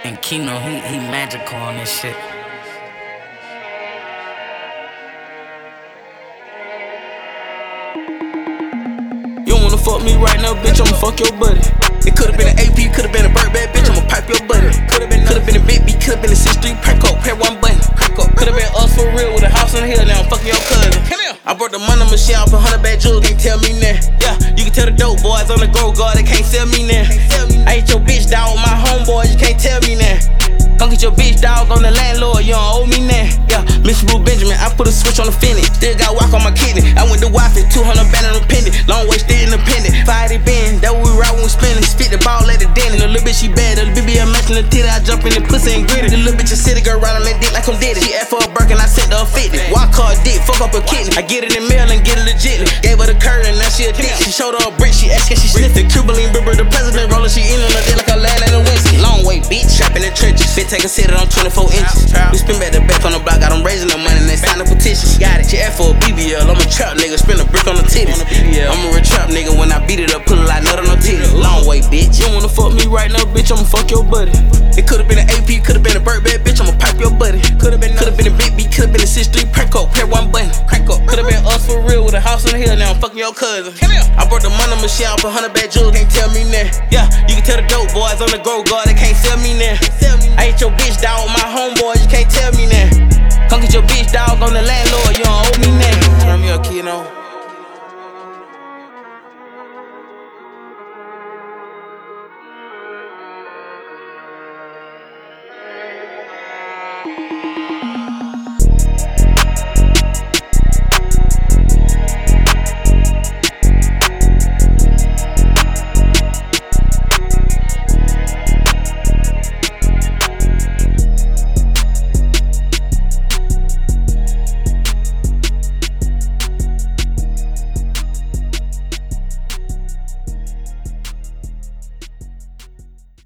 And Kino, he magical on this shit. You don't wanna fuck me right now, bitch, I'ma fuck your buddy. It could've been an AP, could've been a bird bad bitch, I'ma pipe your buddy. Could've been a big B, could've been a 6'3", crack up, pair one button. Could've been us for real with a house on the hill, now I'm fucking your cousin. Come here. I brought the money machine off 100 bad jewels, can't tell me now. Yeah, you can tell the dope boys on the go guard, they can't sell me now. I hate your bitch dog, my homeboys, you can't tell me now. Come get your bitch dog on the landlord, you don't owe me now. Yeah, Mr. Blue Benjamin, I put a switch on the finish. Still got walk on my kidney. I went to Wi-Fi, 200 band on the pendant. Long way, still independent. 5 bend, that what we ride when we spinning. Spit the ball at the den. The little bitch, she bad. The little bitch, I'm matching the titty. I jump in the pussy and gritty. The little bitch, a city girl, ride on that dick like I'm Diddy. She asked for a Birkin, I sent her a 50. Walk car dick, fuck up a kidney. I get it in mail and get it legitly. Gave her the curd and now she a dick. She showed her a brick, she asked, can she sniff it? Cubaline Bieber, the president roller, she in on her dick like a land and a whiskey. Long way, bitch, shop in the trenches. Fit take a sit on 24 inches. We spin back the back on the block, got them raising the money and they sign the petition. Got it, she asked for a BBL. I'm a trap nigga, spin a brick on the titties. I'm a real trap nigga, when I beat it up, put a lot nut on the titties. Long way, bitch. You don't wanna fuck me right now, bitch, I'ma fuck your buddy. It could've been an AP, could've been a bird bad bitch, I'ma pipe your buddy. Could've been a big B, could've been a 6'3", crank up, pair one button. Crank up. Could've been us for real with a house on the hill, now I'm fucking your cousin. Come here. I brought the money machine off 100 bad jewels, can't tell me now. Yeah, you can tell the dope boys on the go guard, they can't sell me now. I hate your bitch dog, my homeboys, you can't tell me now. Come get your bitch dog on the landlord, you don't owe me now. Turn me up, Kino.